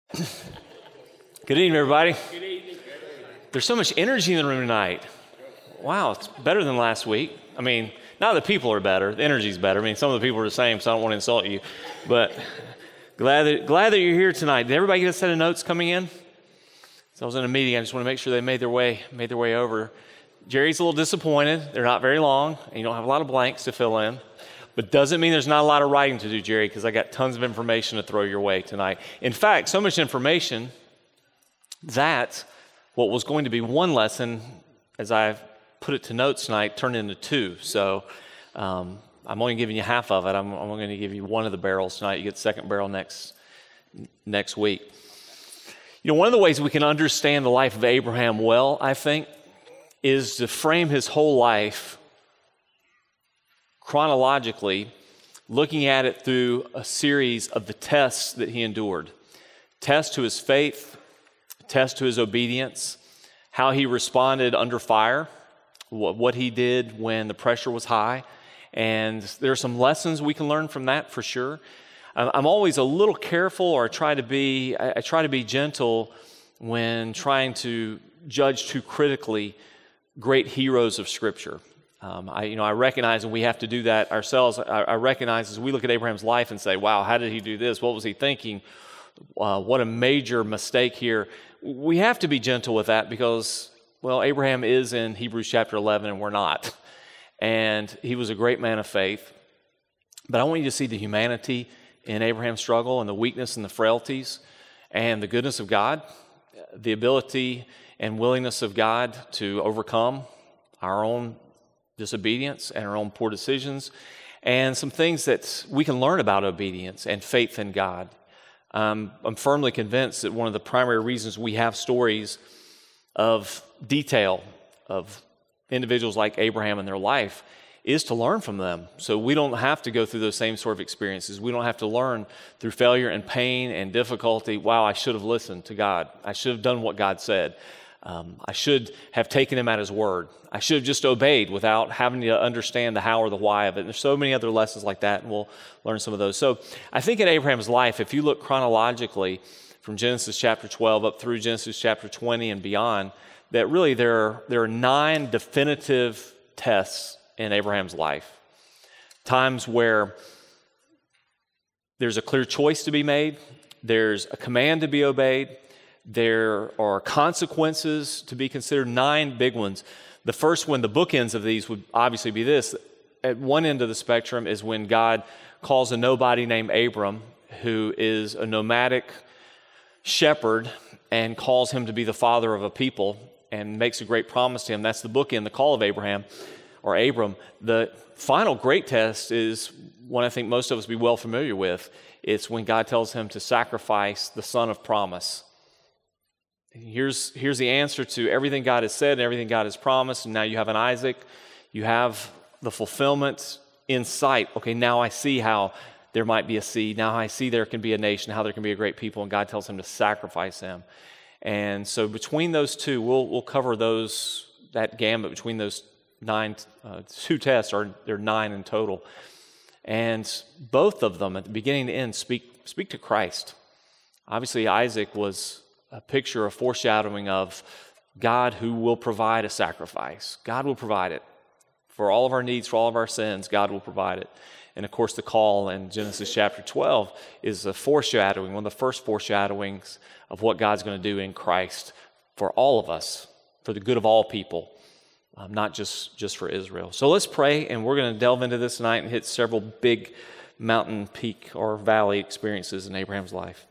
Good evening, everybody. Good evening. There's so much energy in the room tonight. Wow, it's better than last week. I mean, now the people are better. The energy's better. I mean, some of the people are the same, so I don't want to insult you. But glad that you're here tonight. Did everybody get a set of notes coming in? So I was in a meeting. I just want to make sure they made their way over. Jerry's a little disappointed. They're not very long, and you don't have a lot of blanks to fill in. But doesn't mean there's not a lot of writing to do, Jerry, because I got tons of information to throw your way tonight. In fact, so much information that what was going to be one lesson, as I've put it to notes tonight, turned into two. So I'm only giving you half of it. I'm only going to give you one of the barrels tonight. You get the second barrel next week. You know, one of the ways we can understand the life of Abraham well, I think, is to frame his whole life chronologically, looking at it through a series of the tests that he endured. Test to his faith, test to his obedience, how he responded under fire, what he did when the pressure was high. And there are some lessons we can learn from that for sure. I'm always a little careful, or I try to be gentle when trying to judge too critically great heroes of Scripture. I recognize, and we have to do that ourselves. I recognize as we look at Abraham's life and say, wow, how did he do this? What was he thinking? What a major mistake here. We have to be gentle with that because, well, Abraham is in Hebrews chapter 11 and we're not. And he was a great man of faith. But I want you to see the humanity in Abraham's struggle and the weakness and the frailties and the goodness of God, the ability and willingness of God to overcome our own disobedience and our own poor decisions, and some things that we can learn about obedience and faith in God. I'm firmly convinced that one of the primary reasons we have stories of detail of individuals like Abraham in their life is to learn from them. So we don't have to go through those same sort of experiences. We don't have to learn through failure and pain and difficulty, wow, I should have listened to God. I should have done what God said. I should have taken him at his word. I should have just obeyed without having to understand the how or the why of it. And there's so many other lessons like that, and we'll learn some of those. So I think in Abraham's life, if you look chronologically from Genesis chapter 12 up through Genesis chapter 20 and beyond, that really there are 9 definitive tests in Abraham's life. Times where there's a clear choice to be made, there's a command to be obeyed, there are consequences to be considered, 9 big ones. The first one, the bookends of these would obviously be this. At one end of the spectrum is when God calls a nobody named Abram, who is a nomadic shepherd, and calls him to be the father of a people and makes a great promise to him. That's the bookend, the call of Abraham or Abram. The final great test is one I think most of us be well familiar with. It's when God tells him to sacrifice the son of promise. Here's the answer to everything God has said and everything God has promised. And now you have an Isaac. You have the fulfillment in sight. Okay, now I see how there might be a seed. Now I see there can be a nation, how there can be a great people. And God tells him to sacrifice him. And so between those two, we'll cover that gambit between those 9, 2 tests, or there are 9 in total. And both of them, at the beginning to end, speak to Christ. Obviously, Isaac was a picture, a foreshadowing of God who will provide a sacrifice. God will provide it. For all of our needs, for all of our sins, God will provide it. And of course, the call in Genesis chapter 12 is a foreshadowing, one of the first foreshadowings of what God's going to do in Christ for all of us, for the good of all people, not just for Israel. So let's pray, and we're going to delve into this tonight and hit several big mountain, peak, or valley experiences in Abraham's life.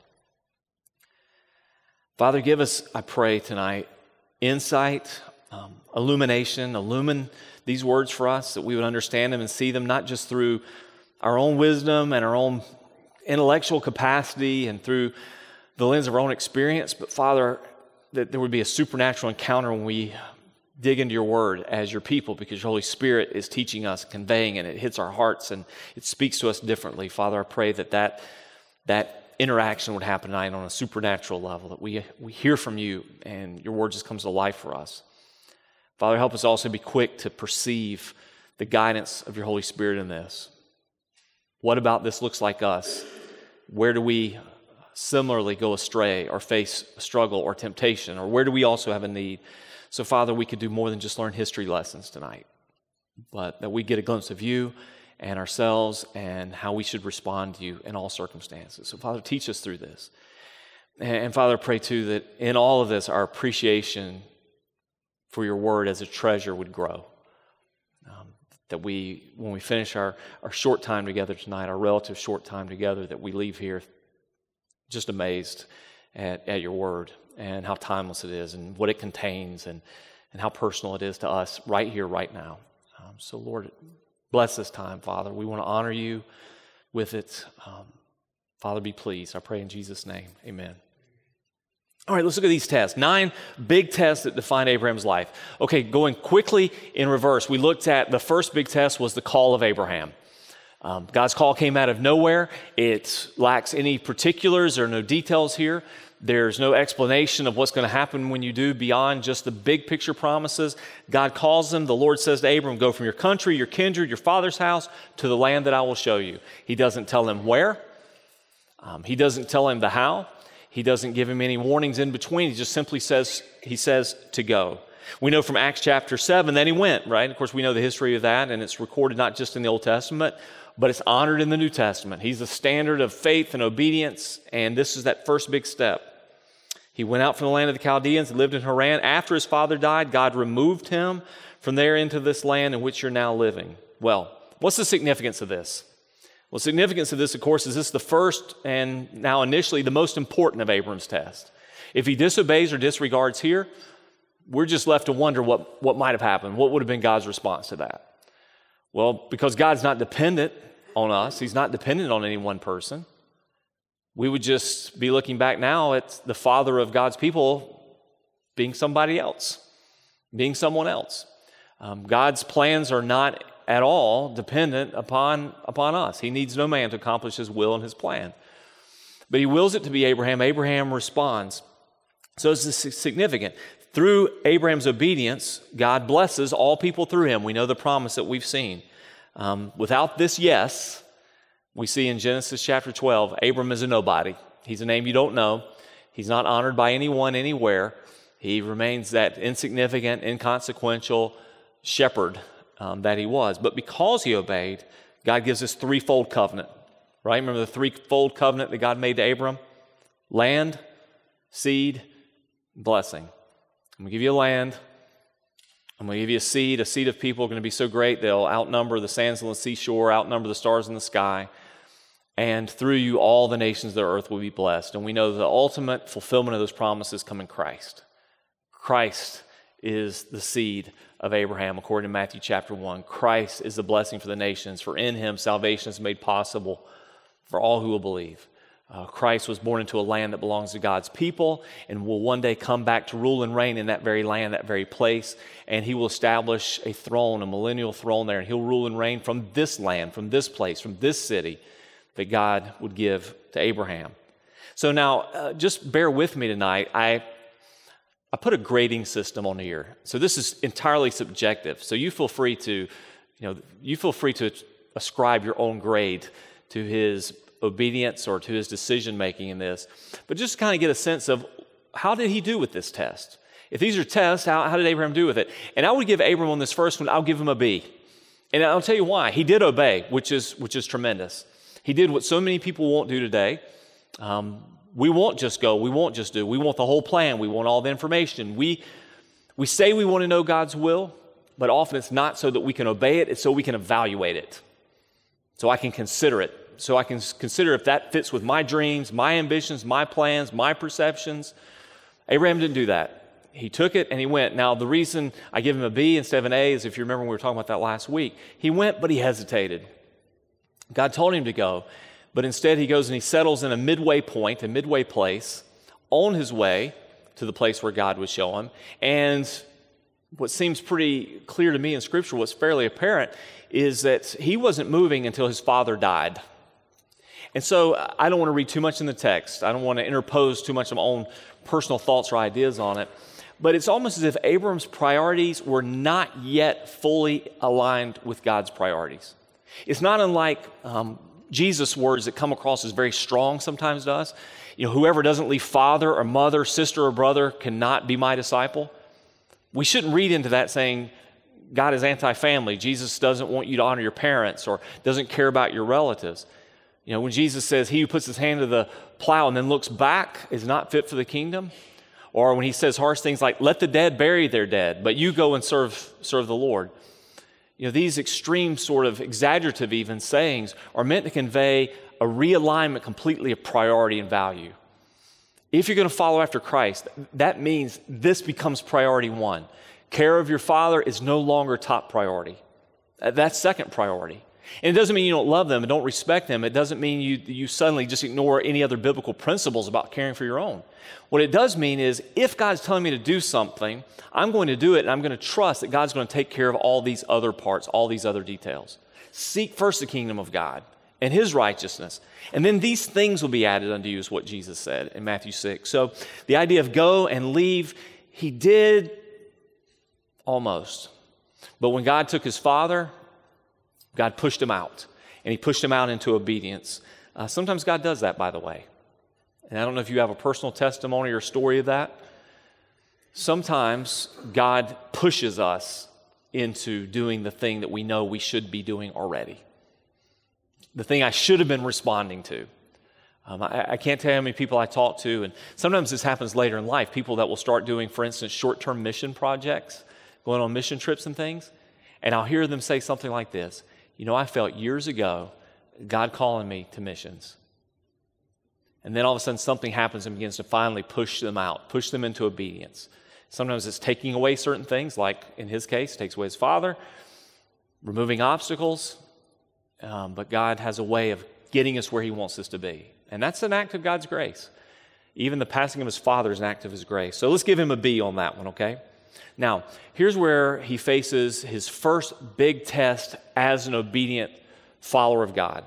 Father, give us, I pray tonight, insight, illumination, illumine these words for us, that we would understand them and see them not just through our own wisdom and our own intellectual capacity and through the lens of our own experience, but Father, that there would be a supernatural encounter when we dig into your word as your people, because your Holy Spirit is teaching us, conveying, and it hits our hearts and it speaks to us differently. Father, I pray that interaction would happen tonight on a supernatural level, that we hear from you and your word just comes to life for us. Father, help us also be quick to perceive the guidance of your Holy Spirit in this. What about this looks like us? Where do we similarly go astray or face a struggle or temptation? Or where do we also have a need? So, Father, we could do more than just learn history lessons tonight, but that we get a glimpse of you and ourselves and how we should respond to you in all circumstances. So, Father, teach us through this. And Father, I pray too that in all of this, our appreciation for your word as a treasure would grow. That when we finish our short time together tonight, our relative short time together, that we leave here just amazed at your word and how timeless it is and what it contains and how personal it is to us right here, right now. So Lord, bless this time, Father. We want to honor you with it. Father, be pleased. I pray in Jesus' name. Amen. All right, let's look at these tests. 9 big tests that define Abraham's life. Okay, going quickly in reverse, we looked at the first big test was the call of Abraham. God's call came out of nowhere. It lacks any particulars. There are no details here. There's no explanation of what's going to happen when you do beyond just the big picture promises. God calls them. The Lord says to Abram, go from your country, your kindred, your father's house to the land that I will show you. He doesn't tell him where. He doesn't tell him the how. He doesn't give him any warnings in between. He just simply says to go. We know from Acts chapter 7 that he went, right? Of course, we know the history of that, and it's recorded not just in the Old Testament, but it's honored in the New Testament. He's the standard of faith and obedience, and this is that first big step. He went out from the land of the Chaldeans and lived in Haran. After his father died, God removed him from there into this land in which you're now living. Well, what's the significance of this? Well, the significance of this, of course, is this the first and now initially the most important of Abram's tests. If he disobeys or disregards here, we're just left to wonder what might have happened. What would have been God's response to that? Well, because God's not dependent on us, he's not dependent on any one person, we would just be looking back now at the father of God's people being somebody else, being someone else. God's plans are not at all dependent upon us. He needs no man to accomplish his will and his plan. But he wills it to be Abraham. Abraham responds. So this is significant. Through Abraham's obedience, God blesses all people through him. We know the promise that we've seen. Without this yes, we see in Genesis chapter 12, Abram is a nobody. He's a name you don't know. He's not honored by anyone anywhere. He remains that insignificant, inconsequential shepherd that he was. But because he obeyed, God gives this threefold covenant, right? Remember the threefold covenant that God made to Abram? Land, seed, blessing. I'm going to give you a land. I'm going to give you a seed. A seed of people are going to be so great they'll outnumber the sands on the seashore, outnumber the stars in the sky. And through you, all the nations of the earth will be blessed. And we know the ultimate fulfillment of those promises come in Christ. Christ is the seed of Abraham, according to Matthew chapter 1. Christ is the blessing for the nations, for in him salvation is made possible for all who will believe. Christ was born into a land that belongs to God's people and will one day come back to rule and reign in that very land, that very place, and he will establish a throne, a millennial throne there, and he'll rule and reign from this land, from this place, from this city that God would give to Abraham. So now, just bear with me tonight. I put a grading system on here. So this is entirely subjective. So you feel free to, ascribe your own grade to his obedience or to his decision making in this. But just kind of get a sense of how did he do with this test? If these are tests, how did Abraham do with it? And I would give Abram on this first one, I'll give him a B. And I'll tell you why. He did obey, which is tremendous. He did what so many people won't do today. We won't just go. We won't just do. We want the whole plan. We want all the information. We say we want to know God's will, but often it's not so that we can obey it. It's so we can evaluate it. So I can consider it. So I can consider if that fits with my dreams, my ambitions, my plans, my perceptions. Abraham didn't do that. He took it and he went. Now, the reason I give him a B instead of an A is, if you remember when we were talking about that last week, he went, but he hesitated. God told him to go. But instead, he goes and he settles in a midway point, a midway place, on his way to the place where God would show him. And what seems pretty clear to me in Scripture, what's fairly apparent, is that he wasn't moving until his father died. And so I don't want to read too much in the text. I don't want to interpose too much of my own personal thoughts or ideas on it. But it's almost as if Abram's priorities were not yet fully aligned with God's priorities. It's not unlike Jesus' words that come across as very strong sometimes to us. Whoever doesn't leave father or mother, sister or brother cannot be my disciple. We shouldn't read into that saying God is anti-family. Jesus doesn't want you to honor your parents or doesn't care about your relatives. When Jesus says, he who puts his hand to the plow and then looks back is not fit for the kingdom. Or when he says harsh things like, let the dead bury their dead, but you go and serve the Lord. These extreme sort of exaggerative even sayings are meant to convey a realignment completely of priority and value. If you're going to follow after Christ, that means this becomes priority one. Care of your father is no longer top priority. That's second priority. And it doesn't mean you don't love them and don't respect them. It doesn't mean you suddenly just ignore any other biblical principles about caring for your own. What it does mean is if God's telling me to do something, I'm going to do it and I'm going to trust that God's going to take care of all these other parts, all these other details. Seek first the kingdom of God and his righteousness. And then these things will be added unto you is what Jesus said in Matthew 6. So the idea of go and leave, he did almost. But when God took his father, God pushed him out, and he pushed him out into obedience. Sometimes God does that, by the way. And I don't know if you have a personal testimony or story of that. Sometimes God pushes us into doing the thing that we know we should be doing already. The thing I should have been responding to. I can't tell you how many people I talk to, and sometimes this happens later in life, people that will start doing, for instance, short-term mission projects, going on mission trips and things, and I'll hear them say something like this. I felt years ago God calling me to missions. And then all of a sudden something happens and begins to finally push them out, push them into obedience. Sometimes it's taking away certain things, like in his case, takes away his father, removing obstacles. But God has a way of getting us where he wants us to be. And that's an act of God's grace. Even the passing of his father is an act of his grace. So let's give him a B on that one, okay? Now, here's where he faces his first big test as an obedient follower of God.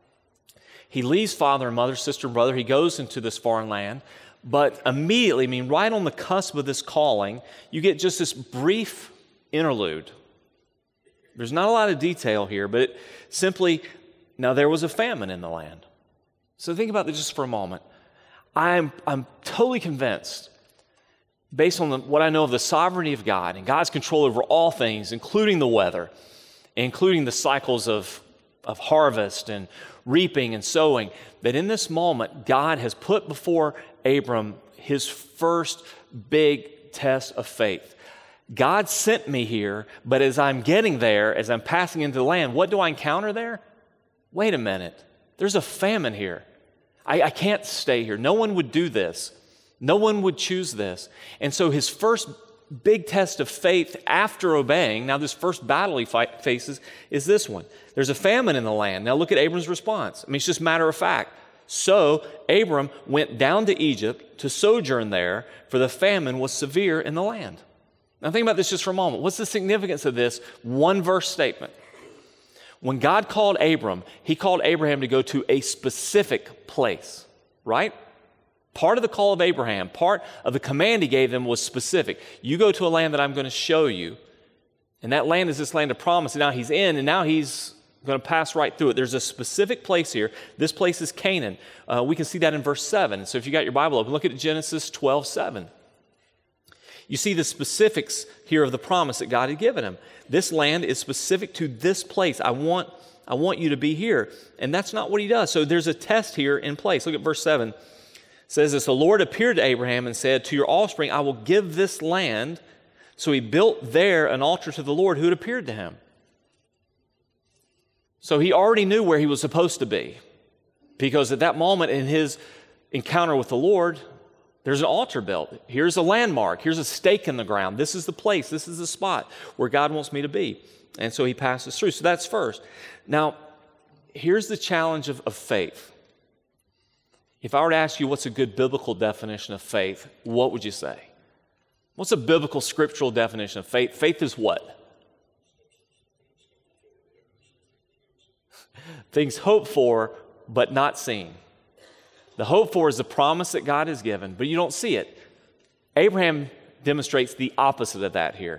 He leaves father and mother, sister and brother. He goes into this foreign land. But immediately, right on the cusp of this calling, you get just this brief interlude. There's not a lot of detail here, but it simply, now there was a famine in the land. So think about this just for a moment. I'm totally convinced, based on what I know of the sovereignty of God and God's control over all things, including the weather, including the cycles of harvest and reaping and sowing, that in this moment, God has put before Abram his first big test of faith. God sent me here, but as I'm getting there, as I'm passing into the land, what do I encounter there? Wait a minute, there's a famine here. I can't stay here. No one would do this. No one would choose this. And so his first big test of faith after obeying, now this first battle he faces is this one. There's a famine in the land. Now look at Abram's response. It's just matter of fact. So Abram went down to Egypt to sojourn there, for the famine was severe in the land. Now think about this just for a moment. What's the significance of this one verse statement? When God called Abram, he called Abraham to go to a specific place, right? Part of the call of Abraham, part of the command he gave them was specific. You go to a land that I'm going to show you, and that land is this land of promise, and now he's in, and now he's going to pass right through it. There's a specific place here. This place is Canaan. We can see that in verse 7. So if you got your Bible open, look at Genesis 12:7. You see the specifics here of the promise that God had given him. This land is specific to this place. I want you to be here. And that's not what he does. So there's a test here in place. Look at verse 7. It says this, the Lord appeared to Abraham and said, to your offspring I will give this land. So he built there an altar to the Lord who had appeared to him. So he already knew where he was supposed to be, because at that moment in his encounter with the Lord, there's an altar built. Here's a landmark. Here's a stake in the ground. This is the place. This is the spot where God wants me to be. And so he passes through. So that's first. Now, here's the challenge of faith. If I were to ask you what's a good biblical definition of faith, what would you say? What's a biblical scriptural definition of faith? Faith is what? Things hoped for, but not seen. The hope for is the promise that God has given, but you don't see it. Abraham demonstrates the opposite of that here.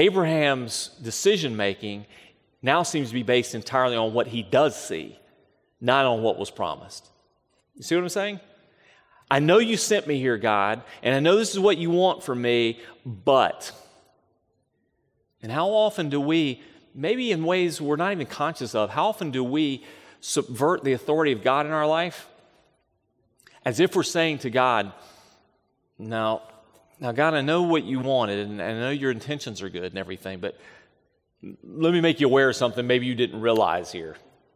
Abraham's decision-making now seems to be based entirely on what he does see. not on what was promised. You see what I'm saying? I know you sent me here, God, and I know this is what you want from me, but. And how often do we, maybe in ways we're not even conscious of, how often do we subvert the authority of God in our life? As if we're saying to God, now God, I know what you wanted, and I know your intentions are good and everything, but let me make you aware of something maybe you didn't realize here.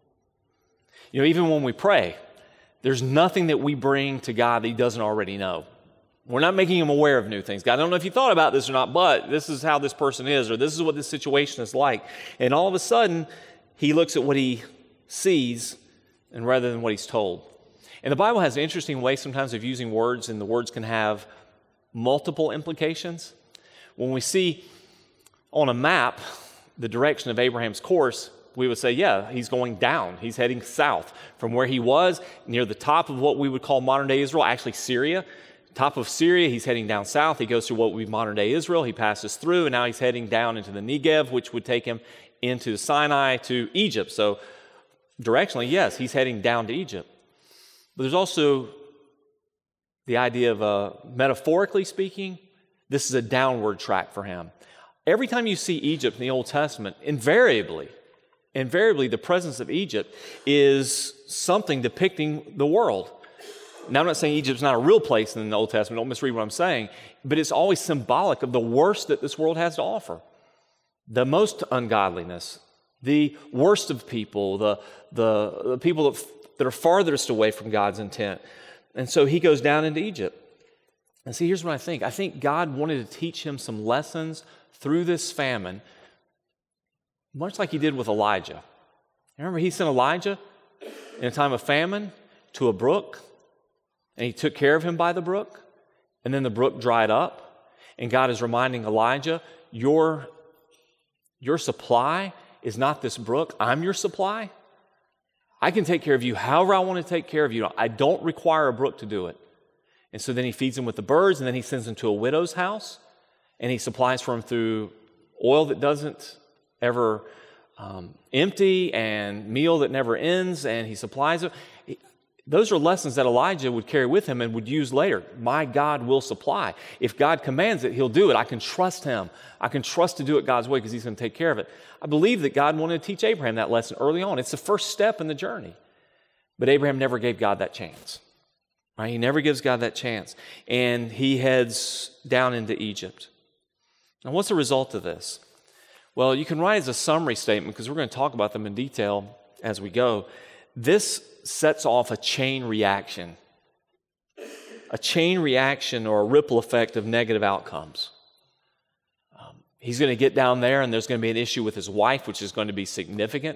Even when we pray, there's nothing that we bring to God that he doesn't already know. We're not making him aware of new things. God, I don't know if you thought about this or not, but this is how this person is, or this is what this situation is like. And all of a sudden, he looks at what he sees and rather than what he's told. And the Bible has an interesting way sometimes of using words, and the words can have multiple implications. When we see on a map the direction of Abraham's course, we would say, yeah, he's going down. He's heading south from where he was near the top of what we would call modern-day Israel, actually Syria. Top of Syria, he's heading down south. He goes through what would be modern-day Israel. He passes through, and now he's heading down into the Negev, which would take him into Sinai to Egypt. So directionally, yes, he's heading down to Egypt. But there's also the idea of, metaphorically speaking, this is a downward track for him. Every time you see Egypt in the Old Testament, invariably, the presence of Egypt is something depicting the world. Now, I'm not saying Egypt's not a real place in the Old Testament. Don't misread what I'm saying. But it's always symbolic of the worst that this world has to offer. The most ungodliness, the worst of people, the people that are farthest away from God's intent. And so he goes down into Egypt. And see, here's what I think. I think God wanted to teach him some lessons through this famine, much like he did with Elijah. Remember, he sent Elijah in a time of famine to a brook, and he took care of him by the brook, and then the brook dried up, and God is reminding Elijah, your supply is not this brook. I'm your supply. I can take care of you however I want to take care of you. I don't require a brook to do it. And so then he feeds him with the birds, and then he sends him to a widow's house, and he supplies for him through oil that doesn't ever empty and meal that never ends, and he supplies it. Those are lessons that Elijah would carry with him and would use later. My God will supply. If God commands it, he'll do it. I can trust him. I can trust to do it God's way because he's going to take care of it. I believe that God wanted to teach Abraham that lesson early on. It's the first step in the journey. But Abraham never gave God that chance. Right? He never gives God that chance. And he heads down into Egypt. Now, what's the result of this? Well, you can write as a summary statement because we're going to talk about them in detail as we go. This sets off a chain reaction or a ripple effect of negative outcomes. He's going to get down there, and there's going to be an issue with his wife, which is going to be significant.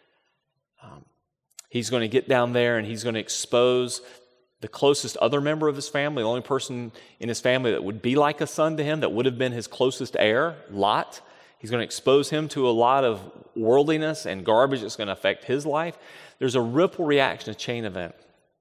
He's going to get down there, and he's going to expose the closest other member of his family, the only person in his family that would be like a son to him, that would have been his closest heir, Lot. He's going to expose him to a lot of worldliness and garbage that's going to affect his life. There's a ripple reaction, a chain event.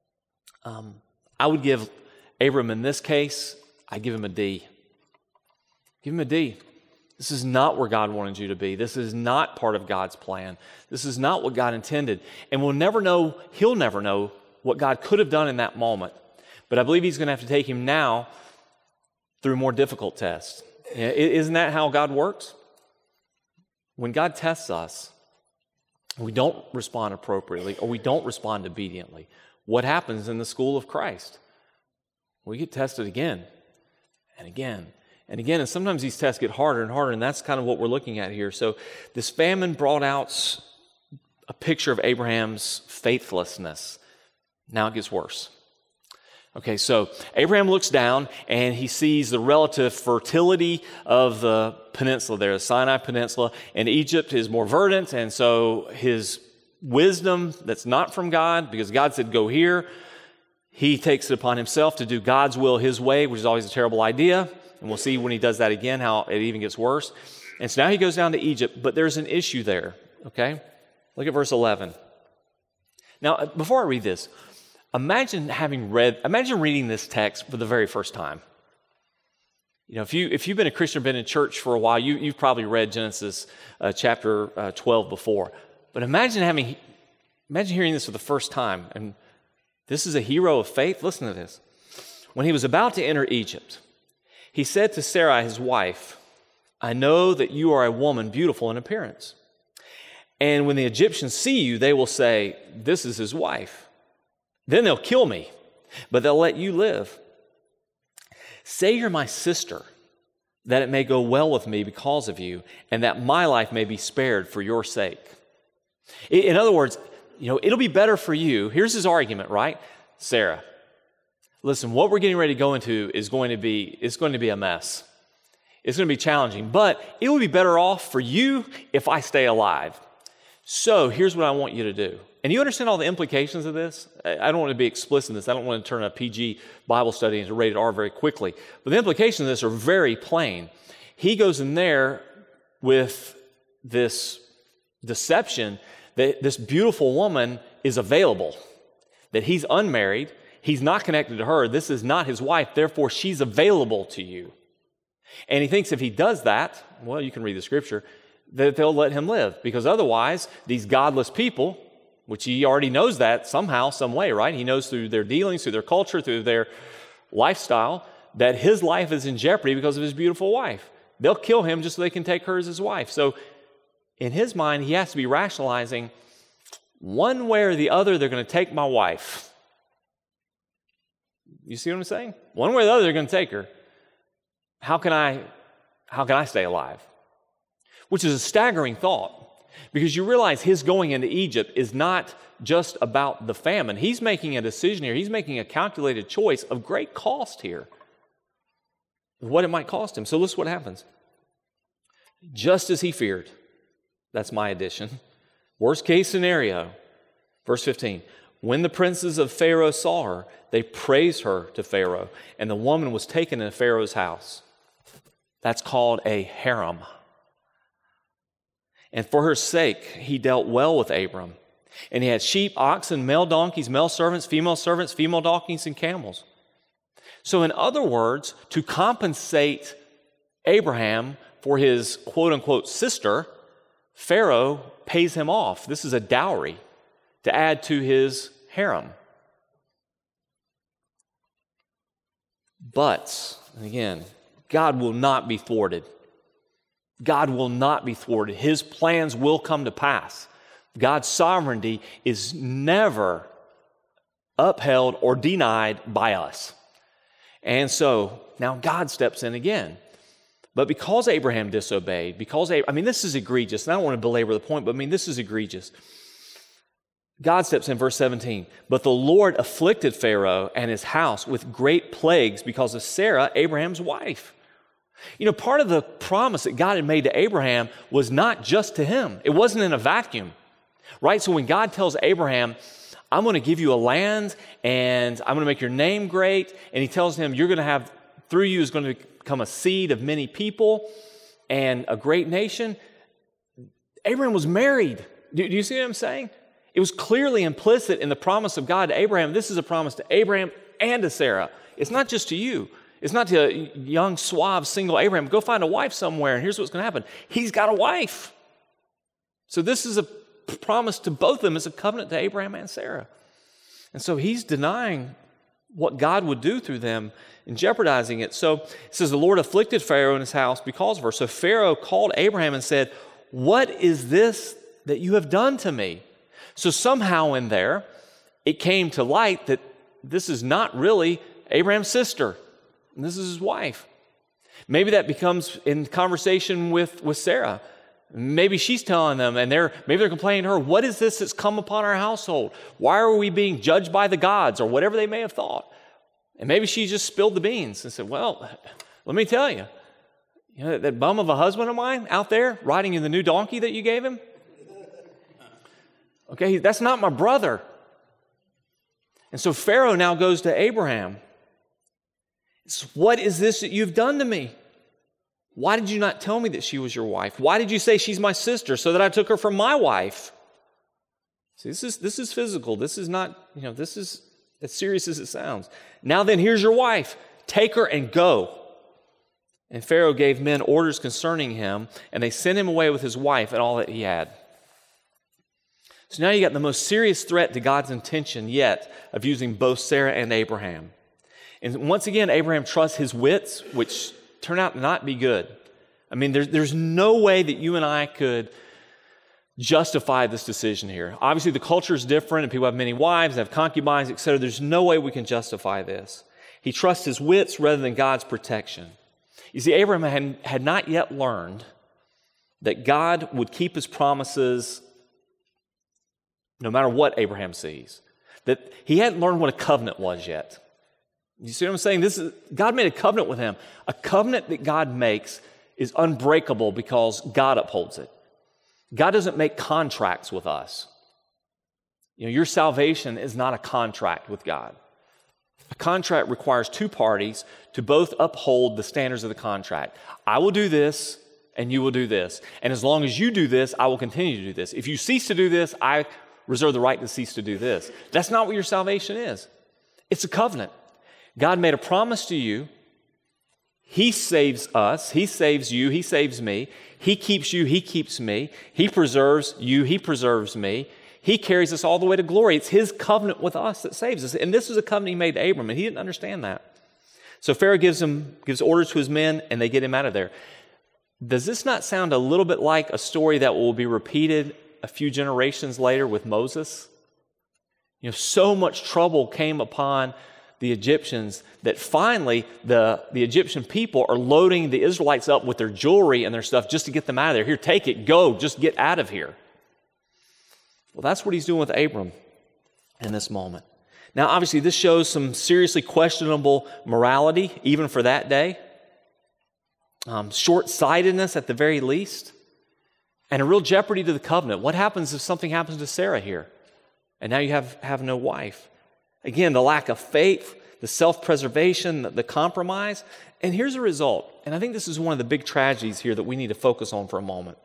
I would give Abram in this case, I'd give him a D. Give him a D. This is not where God wanted you to be. This is not part of God's plan. This is not what God intended. And he'll never know what God could have done in that moment. But I believe he's going to have to take him now through more difficult tests. Isn't that how God works? When God tests us, we don't respond appropriately or we don't respond obediently. What happens in the school of Christ? We get tested again and again and again. And sometimes these tests get harder and harder, and that's kind of what we're looking at here. So this famine brought out a picture of Abraham's faithlessness. Now it gets worse. Okay, so Abraham looks down and he sees the relative fertility of the peninsula there, the Sinai Peninsula, and Egypt is more verdant, and so his wisdom that's not from God, because God said go here, he takes it upon himself to do God's will his way, which is always a terrible idea, and we'll see when he does that again how it even gets worse. And so now he goes down to Egypt, but there's an issue there, okay? Look at verse 11. Now, before I read this, imagine reading this text for the very first time. You know, if you've been a Christian, been in church for a while, you've probably read Genesis chapter 12 before. But imagine Imagine hearing this for the first time. And this is a hero of faith. Listen to this. When he was about to enter Egypt, he said to Sarai, his wife, I know that you are a woman beautiful in appearance. And when the Egyptians see you, they will say, this is his wife. Then they'll kill me, but they'll let you live. Say you're my sister, that it may go well with me because of you, and that my life may be spared for your sake. In other words, it'll be better for you. Here's his argument, right? Sarah, listen, what we're getting ready to go into is going to be a mess. It's going to be challenging, but it would be better off for you if I stay alive. So here's what I want you to do. And you understand all the implications of this? I don't want to be explicit in this. I don't want to turn a PG Bible study into rated R very quickly. But the implications of this are very plain. He goes in there with this deception that this beautiful woman is available, that he's unmarried, he's not connected to her, this is not his wife, therefore she's available to you. And he thinks if he does that, well, you can read the scripture, that they'll let him live. Because otherwise, these godless people, which he already knows that somehow, some way, right? He knows through their dealings, through their culture, through their lifestyle, that his life is in jeopardy because of his beautiful wife. They'll kill him just so they can take her as his wife. So in his mind, he has to be rationalizing, one way or the other, they're going to take my wife. You see what I'm saying? One way or the other, they're going to take her. How can I stay alive? Which is a staggering thought, because you realize his going into Egypt is not just about the famine. He's making a decision here. He's making a calculated choice of great cost here, what it might cost him. So listen what happens. Just as he feared, that's my addition. Worst case scenario, verse 15. When the princes of Pharaoh saw her, they praised her to Pharaoh, and the woman was taken into Pharaoh's house. That's called a harem. And for her sake, he dealt well with Abram. And he had sheep, oxen, male donkeys, male servants, female donkeys, and camels. So in other words, to compensate Abraham for his quote-unquote sister, Pharaoh pays him off. This is a dowry to add to his harem. But, again, God will not be thwarted. God will not be thwarted. His plans will come to pass. God's sovereignty is never upheld or denied by us. And so, now God steps in again. But because Abraham disobeyed, this is egregious, and I don't want to belabor the point, but this is egregious. God steps in, verse 17. But the Lord afflicted Pharaoh and his house with great plagues because of Sarah, Abraham's wife. Part of the promise that God had made to Abraham was not just to him. It wasn't in a vacuum, right? So when God tells Abraham, I'm going to give you a land and I'm going to make your name great, and he tells him, you're going to have, through you is going to become a seed of many people and a great nation. Abraham was married. Do you see what I'm saying? It was clearly implicit in the promise of God to Abraham. This is a promise to Abraham and to Sarah. It's not just to you. It's not to a young, suave, single Abraham. Go find a wife somewhere, and here's what's going to happen. He's got a wife. So this is a promise to both of them. It's a covenant to Abraham and Sarah. And so he's denying what God would do through them and jeopardizing it. So it says the Lord afflicted Pharaoh and his house because of her. So Pharaoh called Abraham and said, what is this that you have done to me? So somehow in there, it came to light that this is not really Abraham's sister. And this is his wife. Maybe that becomes in conversation with Sarah. Maybe she's telling them, and maybe they're complaining to her, what is this that's come upon our household? Why are we being judged by the gods? Or whatever they may have thought. And maybe she just spilled the beans and said, well, let me tell you, that bum of a husband of mine out there riding in the new donkey that you gave him? Okay, that's not my brother. And so Pharaoh now goes to Abraham. What is this that you've done to me? Why did you not tell me that she was your wife? Why did you say she's my sister so that I took her for my wife? See, this is physical. This is not, this is as serious as it sounds. Now then, here's your wife. Take her and go. And Pharaoh gave men orders concerning him, and they sent him away with his wife and all that he had. So now you got the most serious threat to God's intention yet of using both Sarah and Abraham. And once again, Abraham trusts his wits, which turn out to not be good. I mean, there's no way that you and I could justify this decision here. Obviously, the culture is different, and people have many wives, have concubines, etc. There's no way we can justify this. He trusts his wits rather than God's protection. You see, Abraham had not yet learned that God would keep his promises no matter what Abraham sees. That he hadn't learned what a covenant was yet. You see what I'm saying? God made a covenant with him. A covenant that God makes is unbreakable because God upholds it. God doesn't make contracts with us. Your salvation is not a contract with God. A contract requires two parties to both uphold the standards of the contract. I will do this, and you will do this. And as long as you do this, I will continue to do this. If you cease to do this, I reserve the right to cease to do this. That's not what your salvation is. It's a covenant. God made a promise to you. He saves us. He saves you. He saves me. He keeps you. He keeps me. He preserves you. He preserves me. He carries us all the way to glory. It's his covenant with us that saves us. And this was a covenant he made to Abram, and he didn't understand that. So Pharaoh gives orders to his men, and they get him out of there. Does this not sound a little bit like a story that will be repeated a few generations later with Moses? So much trouble came upon the Egyptians that finally the Egyptian people are loading the Israelites up with their jewelry and their stuff just to get them out of there. Here, take it, go, just get out of here. Well, that's what he's doing with Abram in this moment. Now, obviously, this shows some seriously questionable morality, even for that day. Short-sightedness at the very least, and a real jeopardy to the covenant. What happens if something happens to Sarah here, and now you have no wife? Again, the lack of faith, the self-preservation, the compromise, and here's the result. And I think this is one of the big tragedies here that we need to focus on for a moment.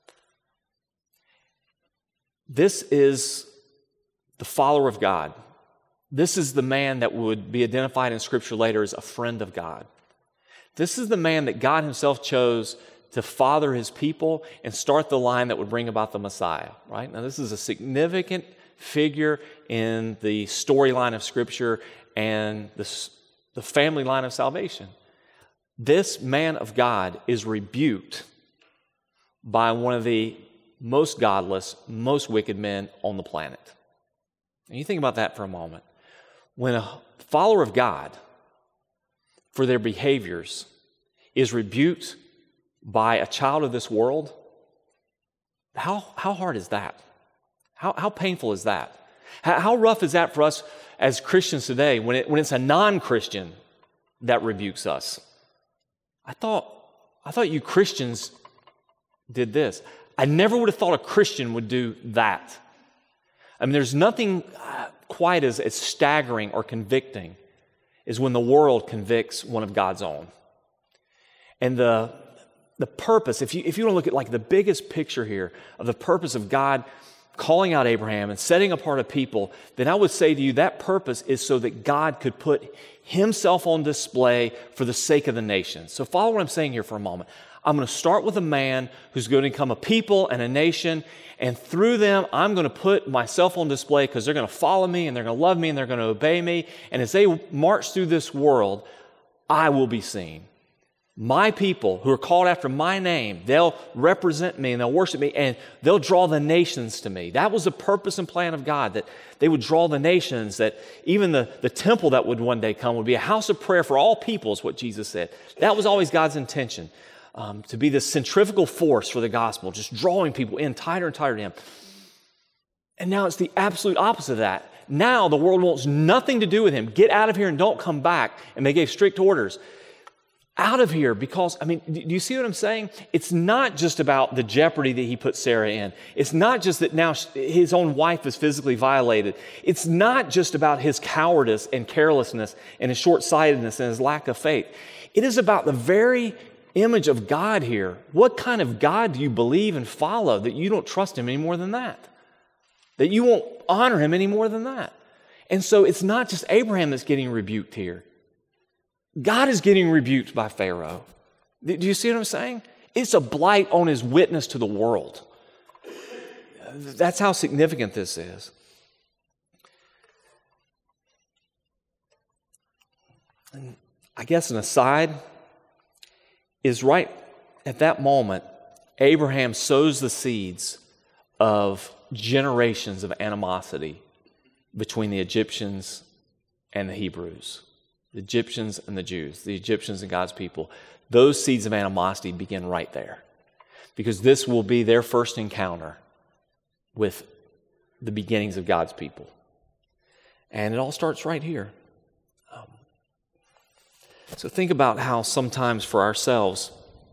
This is the follower of God. This is the man that would be identified in Scripture later as a friend of God. This is the man that God himself chose to father his people and start the line that would bring about the Messiah, right? Now, this is a significant figure in the storyline of Scripture and the family line of salvation. This man of God is rebuked by one of the most godless, most wicked men on the planet. And you think about that for a moment. When a follower of God, for their behaviors, is rebuked by a child of this world, how hard is that? How painful is that? How rough is that for us as Christians today when it's a non-Christian that rebukes us? I thought you Christians did this. I never would have thought a Christian would do that. I mean, there's nothing quite as staggering or convicting as when the world convicts one of God's own. And the purpose, if you want to look at like the biggest picture here of the purpose of God calling out Abraham and setting apart a people, then I would say to you that purpose is so that God could put himself on display for the sake of the nations. So follow what I'm saying here for a moment. I'm going to start with a man who's going to become a people and a nation, and through them, I'm going to put myself on display because they're going to follow me and they're going to love me and they're going to obey me. And as they march through this world, I will be seen. My people who are called after my name, they'll represent me and they'll worship me and they'll draw the nations to me. That was the purpose and plan of God, that they would draw the nations, that even the temple that would one day come would be a house of prayer for all people, is what Jesus said. That was always God's intention. To be this centrifugal force for the gospel, just drawing people in tighter and tighter to him. And now it's the absolute opposite of that. Now the world wants nothing to do with him. Get out of here and don't come back. And they gave strict orders. Out of here, because, do you see what I'm saying? It's not just about the jeopardy that he put Sarah in. It's not just that now his own wife is physically violated. It's not just about his cowardice and carelessness and his short-sightedness and his lack of faith. It is about the very image of God here. What kind of God do you believe and follow that you don't trust him any more than that? That you won't honor him any more than that? And so it's not just Abraham that's getting rebuked here. God is getting rebuked by Pharaoh. Do you see what I'm saying? It's a blight on his witness to the world. That's how significant this is. And I guess an aside is right at that moment, Abraham sows the seeds of generations of animosity between the Egyptians and the Hebrews, the Egyptians and the Jews, the Egyptians and God's people. Those seeds of animosity begin right there, because this will be their first encounter with the beginnings of God's people. And it all starts right here. So think about how sometimes for ourselves,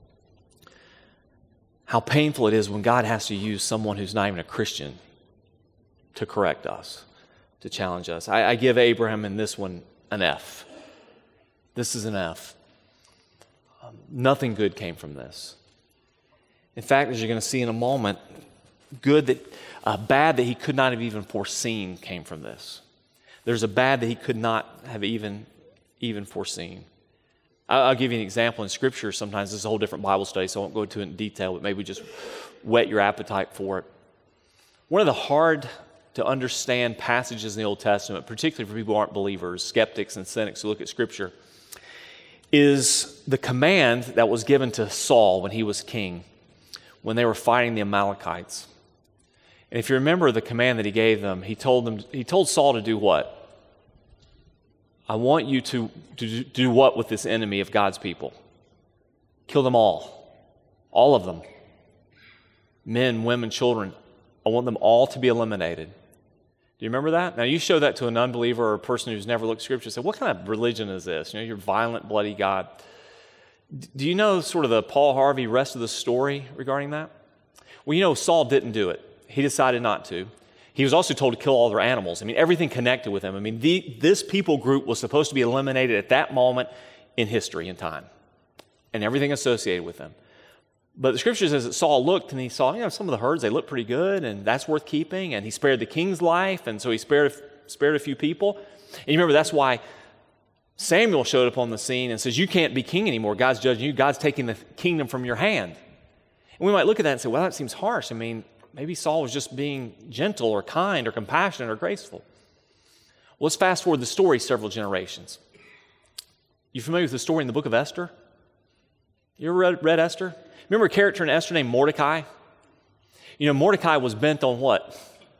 how painful it is when God has to use someone who's not even a Christian to correct us, to challenge us. I give Abraham in this one an F. This is an F. Nothing good came from this. In fact, as you're going to see in a moment, bad that he could not have even foreseen came from this. There's a bad that he could not have even foreseen. I'll give you an example in Scripture. Sometimes this is a whole different Bible study, so I won't go into it in detail, but maybe just whet your appetite for it. One of the hard to understand passages in the Old Testament, particularly for people who aren't believers, skeptics and cynics who look at Scripture, is the command that was given to Saul when he was king, when they were fighting the Amalekites. And if you remember the command that he gave them, he told Saul to do what? I want you to do what with this enemy of God's people? Kill them all of them. Men, women, children. I want them all to be eliminated. Do you remember that? Now you show that to an unbeliever or a person who's never looked at Scripture and say, what kind of religion is this? You're violent, bloody God. Do you know sort of the Paul Harvey rest of the story regarding that? Well, Saul didn't do it. He decided not to. He was also told to kill all their animals. Everything connected with him. This people group was supposed to be eliminated at that moment in history and time, and everything associated with them. But the Scripture says that Saul looked and he saw, some of the herds, they look pretty good, and that's worth keeping. And he spared the king's life, and so he spared a few people. And you remember that's why Samuel showed up on the scene and says, you can't be king anymore. God's judging you. God's taking the kingdom from your hand. And we might look at that and say, well, that seems harsh. Maybe Saul was just being gentle or kind or compassionate or graceful. Well, let's fast forward the story several generations. You familiar with the story in the book of Esther? You ever read Esther? Remember a character in Esther named Mordecai? Mordecai was bent on what?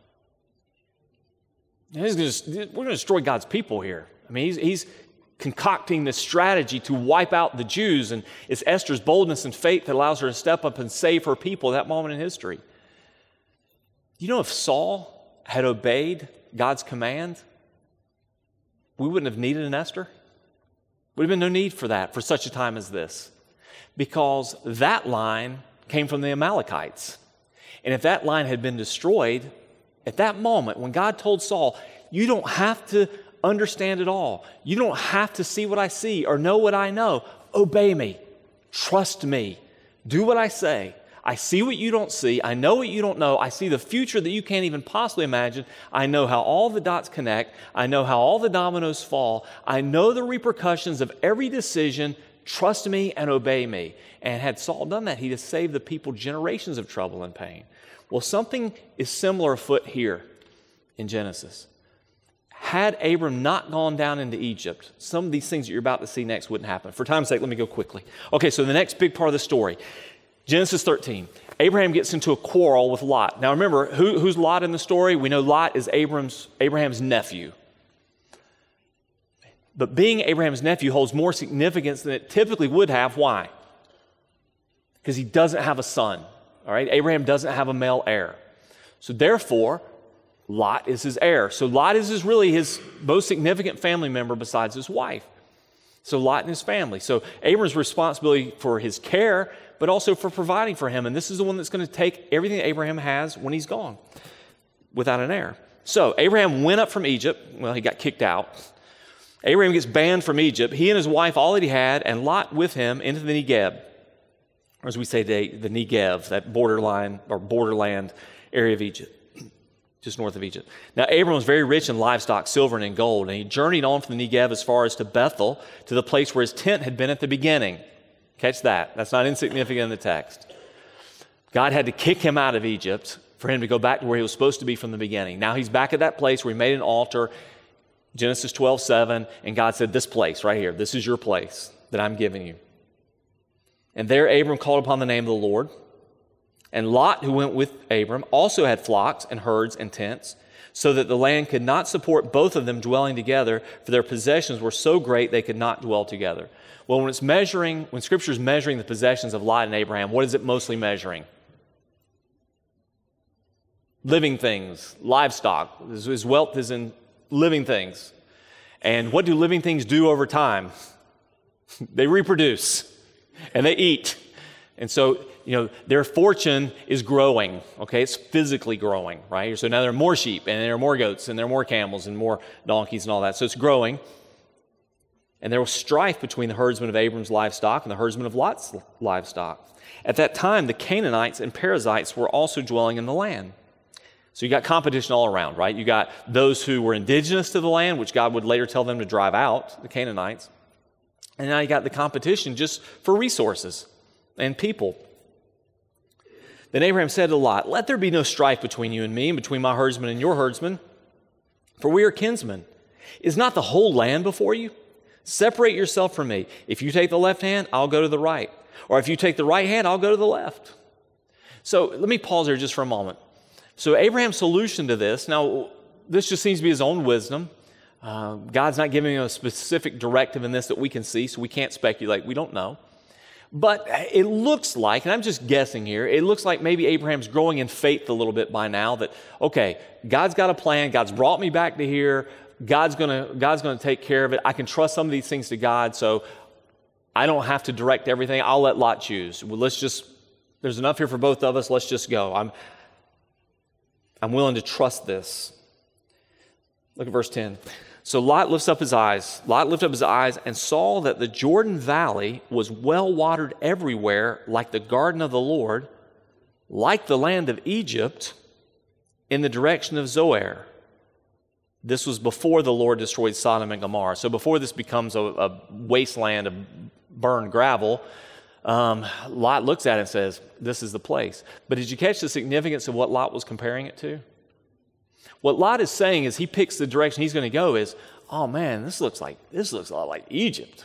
We're going to destroy God's people here. He's concocting this strategy to wipe out the Jews, and it's Esther's boldness and faith that allows her to step up and save her people at that moment in history. If Saul had obeyed God's command, we wouldn't have needed an Esther. Would have been no need for that for such a time as this, because that line came from the Amalekites. And if that line had been destroyed, at that moment when God told Saul, you don't have to understand it all. You don't have to see what I see or know what I know. Obey me. Trust me. Do what I say. I see what you don't see. I know what you don't know. I see the future that you can't even possibly imagine. I know how all the dots connect. I know how all the dominoes fall. I know the repercussions of every decision. Trust me and obey me. And had Saul done that, he'd have saved the people generations of trouble and pain. Well, something is similar afoot here in Genesis. Had Abram not gone down into Egypt, some of these things that you're about to see next wouldn't happen. For time's sake, let me go quickly. Okay, so the next big part of the story. Genesis 13. Abraham gets into a quarrel with Lot. Now remember, who's Lot in the story? We know Lot is Abraham's nephew. But being Abraham's nephew holds more significance than it typically would have. Why? Because he doesn't have a son. All right? Abraham doesn't have a male heir. So therefore, Lot is his heir. So Lot is really his most significant family member besides his wife. So Lot and his family. So Abram's responsibility for his care, but also for providing for him. And this is the one that's going to take everything that Abraham has when he's gone without an heir. So Abraham went up from Egypt. Well, he got kicked out. Abraham gets banned from Egypt. He and his wife, all that he had, and Lot with him into the Negev. Or as we say today, the Negev, that borderland area of Egypt, just north of Egypt. Now, Abram was very rich in livestock, silver, and in gold, and he journeyed on from the Negev as far as to Bethel, to the place where his tent had been at the beginning. Catch that. That's not insignificant in the text. God had to kick him out of Egypt for him to go back to where he was supposed to be from the beginning. Now he's back at that place where he made an altar, Genesis 12:7, and God said, this place right here, this is your place that I'm giving you. And there Abram called upon the name of the Lord. And Lot, who went with Abram, also had flocks and herds and tents, so that the land could not support both of them dwelling together, for their possessions were so great they could not dwell together. Well, when Scripture is measuring the possessions of Lot and Abraham, what is it mostly measuring? Living things, livestock. His wealth is in living things. And what do living things do over time? They reproduce and they eat. And so, their fortune is growing, okay? It's physically growing, right? So now there are more sheep, and there are more goats, and there are more camels, and more donkeys, and all that. So it's growing. And there was strife between the herdsmen of Abram's livestock and the herdsmen of Lot's livestock. At that time, the Canaanites and Perizzites were also dwelling in the land. So you got competition all around, right? You got those who were indigenous to the land, which God would later tell them to drive out, the Canaanites. And now you got the competition just for resources and people. Then Abraham said to Lot, let there be no strife between you and me, and between my herdsmen and your herdsmen, for we are kinsmen. Is not the whole land before you? Separate yourself from me. If you take the left hand, I'll go to the right. Or if you take the right hand, I'll go to the left. So let me pause here just for a moment. So Abraham's solution to this, now this just seems to be his own wisdom. God's not giving him a specific directive in this that we can see, so we can't speculate. We don't know. But it looks like, and I'm just guessing here, it looks like maybe Abraham's growing in faith a little bit by now that, okay, God's got a plan. God's brought me back to here. God's gonna take care of it. I can trust some of these things to God, so I don't have to direct everything. I'll let Lot choose. Well, there's enough here for both of us. Let's just go. I'm willing to trust this. Look at verse 10. So Lot lifted up his eyes and saw that the Jordan Valley was well watered everywhere, like the garden of the Lord, like the land of Egypt, in the direction of Zoar. This was before the Lord destroyed Sodom and Gomorrah. So before this becomes a wasteland of burned gravel, Lot looks at it and says, this is the place. But did you catch the significance of what Lot was comparing it to? What Lot is saying is he picks the direction he's going to go is, oh man, this looks a lot like Egypt.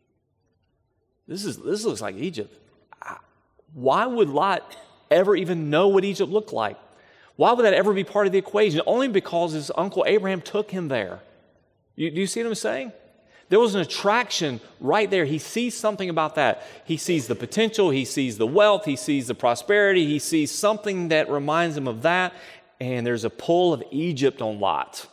This looks like Egypt. Why would Lot ever even know what Egypt looked like? Why would that ever be part of the equation? Only because his uncle Abraham took him there. Do you see what I'm saying? There was an attraction right there. He sees something about that. He sees the potential. He sees the wealth. He sees the prosperity. He sees something that reminds him of that. And there's a pull of Egypt on Lot.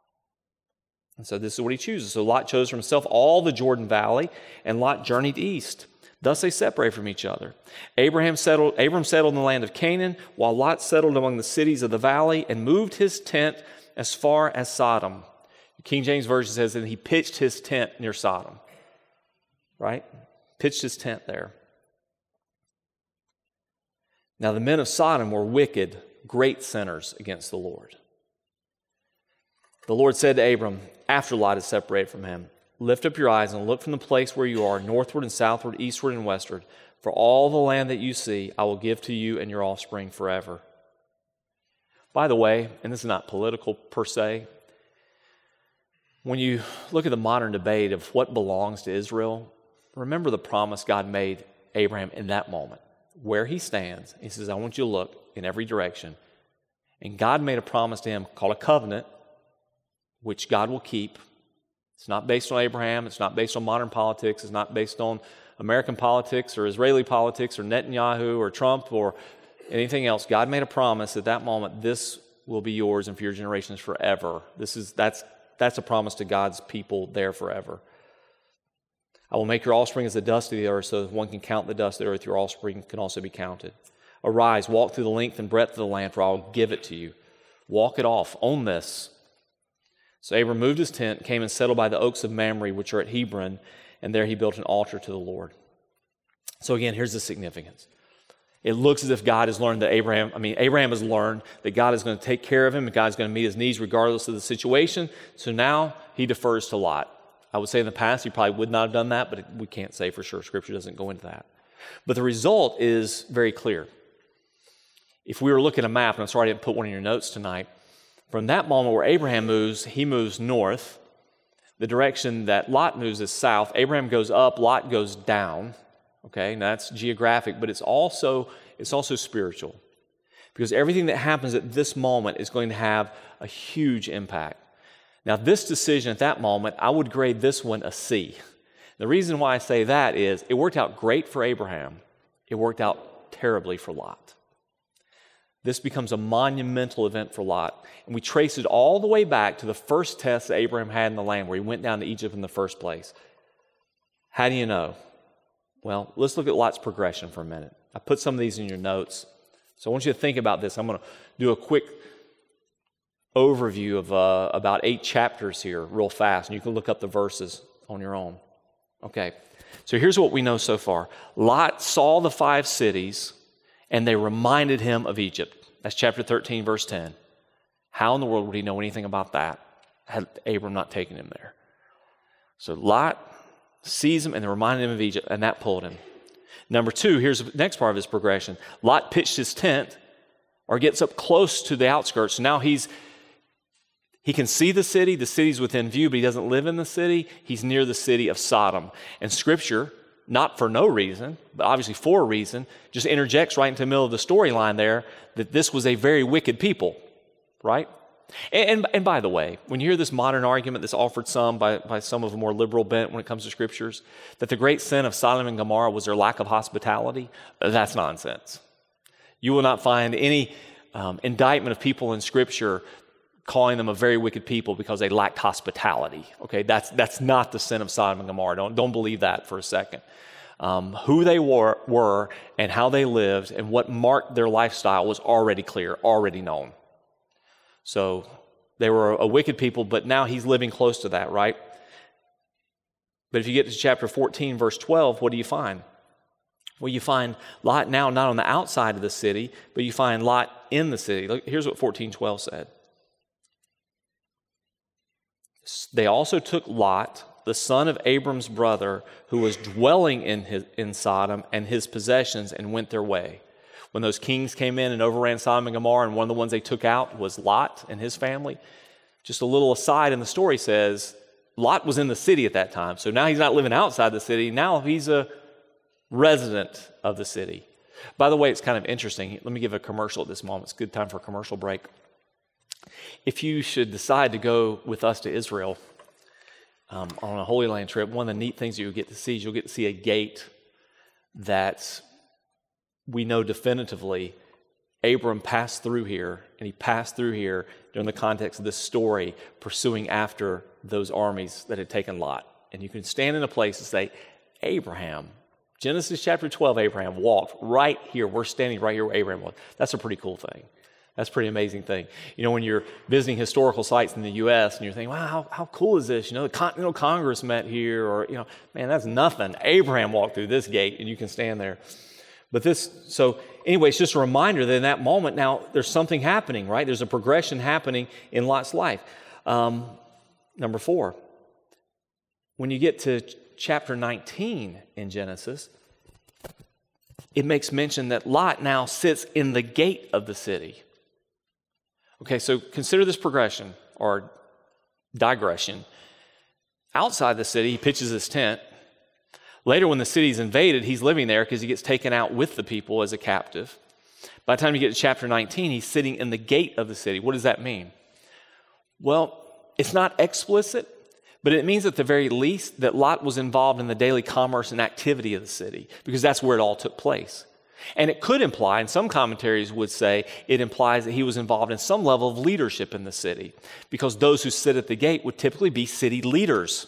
And so this is what he chooses. So Lot chose for himself all the Jordan Valley, and Lot journeyed east. Thus they separated from each other. Abram settled in the land of Canaan, while Lot settled among the cities of the valley and moved his tent as far as Sodom. The King James Version says that he pitched his tent near Sodom. Right? Pitched his tent there. Now the men of Sodom were wicked, great sinners against the Lord. The Lord said to Abram, after Lot is separated from him, lift up your eyes and look from the place where you are, northward and southward, eastward and westward. For all the land that you see, I will give to you and your offspring forever. By the way, and this is not political per se, when you look at the modern debate of what belongs to Israel, remember the promise God made Abraham in that moment. Where he stands, he says, I want you to look in every direction. And God made a promise to him called a covenant, which God will keep. It's not based on Abraham. It's not based on modern politics. It's not based on American politics or Israeli politics or Netanyahu or Trump or anything else. God made a promise at that moment, this will be yours and for your generations forever. That's a promise to God's people there forever. I will make your offspring as the dust of the earth, so that if one can count the dust of the earth, your offspring can also be counted. Arise, walk through the length and breadth of the land, for I will give it to you. Walk it off. Own this. So Abram moved his tent, came and settled by the oaks of Mamre, which are at Hebron, and there he built an altar to the Lord. So again, here's the significance. It looks as if God has learned that Abraham has learned that God is going to take care of him and God is going to meet his needs regardless of the situation. So now he defers to Lot. I would say in the past he probably would not have done that, but we can't say for sure. Scripture doesn't go into that. But the result is very clear. If we were looking at a map, and I'm sorry I didn't put one in your notes tonight, from that moment where Abraham moves, he moves north. The direction that Lot moves is south. Abraham goes up, Lot goes down. Okay, now that's geographic, but it's also spiritual. Because everything that happens at this moment is going to have a huge impact. Now, this decision at that moment, I would grade this one a C. The reason why I say that is it worked out great for Abraham. It worked out terribly for Lot. This becomes a monumental event for Lot. And we trace it all the way back to the first test that Abraham had in the land where he went down to Egypt in the first place. How do you know? Well, let's look at Lot's progression for a minute. I put some of these in your notes. So I want you to think about this. I'm going to do a quick overview of about 8 chapters here real fast, and you can look up the verses on your own. Okay, so here's what we know so far. Lot saw the 5 cities, and they reminded him of Egypt. That's chapter 13, verse 10. How in the world would he know anything about that had Abram not taken him there? So Lot sees him, and they reminded him of Egypt, and that pulled him. Number 2, here's the next part of his progression. Lot pitched his tent or gets up close to the outskirts. So now he can see the city's within view, but he doesn't live in the city. He's near the city of Sodom. And Scripture, not for no reason, but obviously for a reason, just interjects right into the middle of the storyline there that this was a very wicked people, right? And by the way, when you hear this modern argument that's offered by some of a more liberal bent when it comes to Scriptures, that the great sin of Sodom and Gomorrah was their lack of hospitality, that's nonsense. You will not find any indictment of people in Scripture calling them a very wicked people because they lacked hospitality. Okay, that's not the sin of Sodom and Gomorrah. Don't believe that for a second. Who they were and how they lived and what marked their lifestyle was already clear, already known. So they were a wicked people, but now he's living close to that, right? But if you get to chapter 14, verse 12, what do you find? Well, you find Lot now not on the outside of the city, but you find Lot in the city. Look, here's what 14:12 said. They also took Lot, the son of Abram's brother, who was dwelling in Sodom, and his possessions, and went their way. When those kings came in and overran Sodom and Gomorrah, and one of the ones they took out was Lot and his family. Just a little aside in the story says, Lot was in the city at that time. So now he's not living outside the city. Now he's a resident of the city. By the way, it's kind of interesting. Let me give a commercial at this moment. It's a good time for a commercial break. If you should decide to go with us to Israel on a Holy Land trip, one of the neat things you'll get to see is you'll get to see a gate that we know definitively Abram passed through here, and he passed through here during the context of this story, pursuing after those armies that had taken Lot. And you can stand in a place and say, Abraham, Genesis chapter 12, Abraham walked right here. We're standing right here where Abraham was. That's a pretty cool thing. That's a pretty amazing thing. You know, when you're visiting historical sites in the U.S. and you're thinking, wow, how cool is this? You know, the Continental Congress met here, or, you know, man, that's nothing. Abraham walked through this gate, and you can stand there. But so anyway, it's just a reminder that in that moment now, there's something happening, right? There's a progression happening in Lot's life. Number 4, when you get to chapter 19 in Genesis, it makes mention that Lot now sits in the gate of the city. Okay, so consider this progression or digression. Outside the city, he pitches his tent. Later, when the city's invaded, he's living there because he gets taken out with the people as a captive. By the time you get to chapter 19, he's sitting in the gate of the city. What does that mean? Well, it's not explicit, but it means at the very least that Lot was involved in the daily commerce and activity of the city, because that's where it all took place. And it could imply, and some commentaries would say, it implies that he was involved in some level of leadership in the city, because those who sit at the gate would typically be city leaders.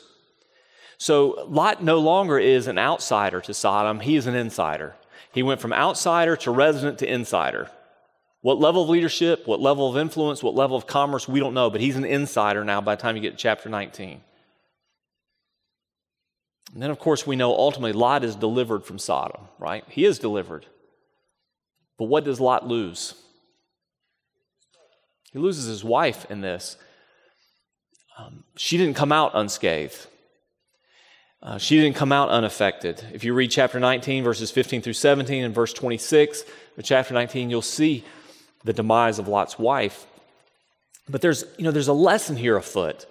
So Lot no longer is an outsider to Sodom, he is an insider. He went from outsider to resident to insider. What level of leadership, what level of influence, what level of commerce, we don't know, but he's an insider now by the time you get to chapter 19. And then, of course, we know ultimately Lot is delivered from Sodom, right? He is delivered. But what does Lot lose? He loses his wife in this. She didn't come out unscathed. She didn't come out unaffected. If you read chapter 19, verses 15 through 17, and verse 26 of chapter 19, you'll see the demise of Lot's wife. But there's a lesson here afoot.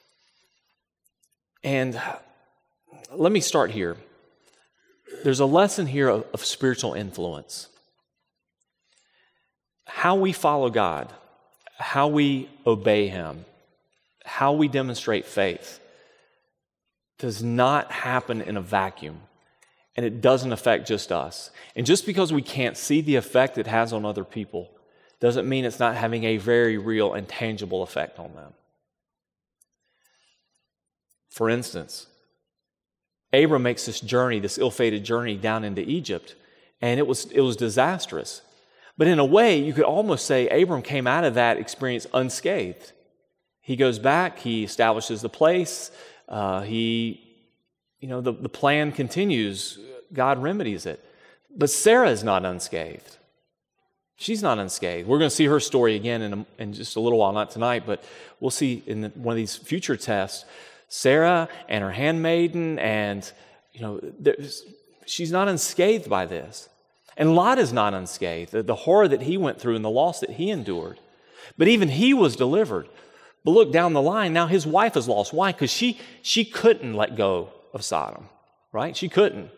And let me start here. There's a lesson here of spiritual influence. How we follow God, how we obey Him, how we demonstrate faith does not happen in a vacuum. And it doesn't affect just us. And just because we can't see the effect it has on other people doesn't mean it's not having a very real and tangible effect on them. For instance, Abram makes this journey, this ill-fated journey down into Egypt, and it was disastrous. But in a way, you could almost say Abram came out of that experience unscathed. He goes back, he establishes the place, the plan continues, God remedies it. But Sarah is not unscathed. She's not unscathed. We're going to see her story again in just a little while, not tonight, but we'll see in one of these future tests, Sarah and her handmaiden, and she's not unscathed by this. And Lot is not unscathed, the horror that he went through and the loss that he endured. But even he was delivered. But look down the line, now his wife is lost. Why? Because she couldn't let go of Sodom, right? She couldn't.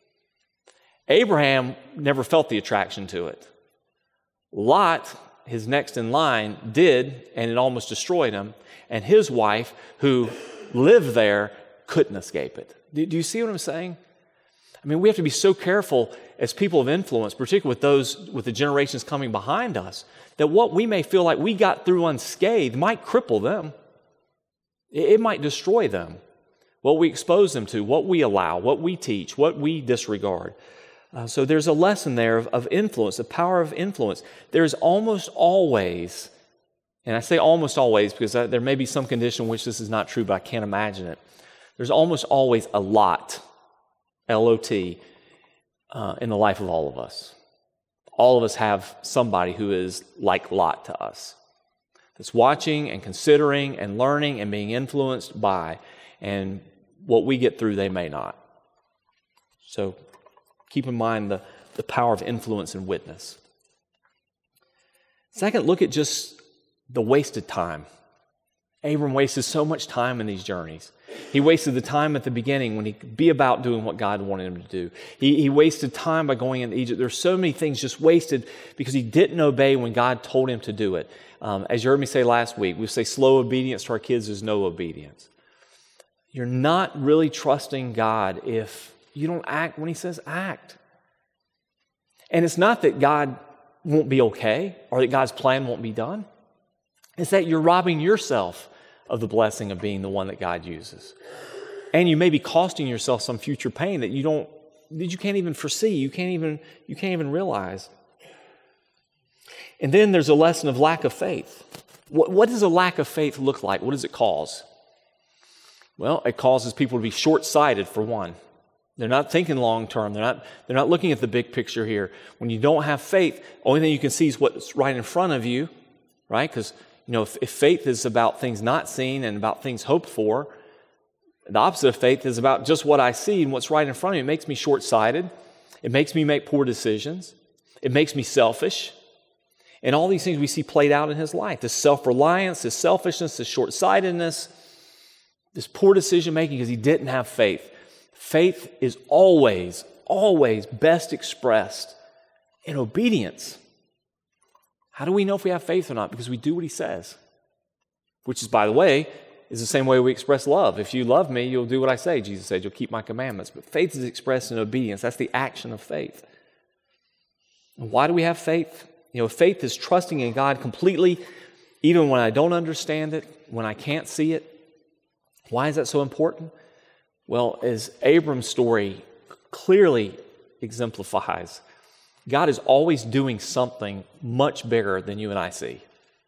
Abraham never felt the attraction to it. Lot, his next in line, did, and it almost destroyed him. And his wife, who lived there, couldn't escape it. Do you see what I'm saying? I mean, we have to be so careful as people of influence, particularly with the generations coming behind us, that what we may feel like we got through unscathed might cripple them. It might destroy them. What we expose them to, what we allow, what we teach, what we disregard. So there's a lesson there of influence, the power of influence. There's almost always, and I say almost always because there may be some condition in which this is not true, but I can't imagine it. There's almost always a lot, L-O-T, in the life of all of us. All of us have somebody who is like Lot to us, that's watching and considering and learning and being influenced by, and what we get through, they may not. So keep in mind the power of influence and witness. Second, look at just the wasted time. Abram wasted so much time in these journeys. He wasted the time at the beginning when he could be about doing what God wanted him to do. He wasted time by going into Egypt. There's so many things just wasted because he didn't obey when God told him to do it. As you heard me say last week, we say slow obedience to our kids is no obedience. You're not really trusting God if you don't act when He says act. And it's not that God won't be okay or that God's plan won't be done. It's that you're robbing yourself of the blessing of being the one that God uses. And you may be costing yourself some future pain that you can't even foresee, you can't even realize. And then there's a lesson of lack of faith. What does a lack of faith look like? What does it cause? Well, it causes people to be short-sighted, for one. They're not thinking long-term. They're not looking at the big picture here. When you don't have faith, the only thing you can see is what's right in front of you, right? Because, if faith is about things not seen and about things hoped for, the opposite of faith is about just what I see and what's right in front of me. It makes me short-sighted. It makes me make poor decisions. It makes me selfish. And all these things we see played out in his life. This self-reliance, this selfishness, this short-sightedness, this poor decision-making because he didn't have faith. Faith is always, always best expressed in obedience. How do we know if we have faith or not? Because we do what He says. Which is, by the way, is the same way we express love. If you love me, you'll do what I say, Jesus said. You'll keep my commandments. But faith is expressed in obedience. That's the action of faith. And why do we have faith? Faith is trusting in God completely, even when I don't understand it, when I can't see it. Why is that so important? Well, as Abram's story clearly exemplifies, God is always doing something much bigger than you and I see.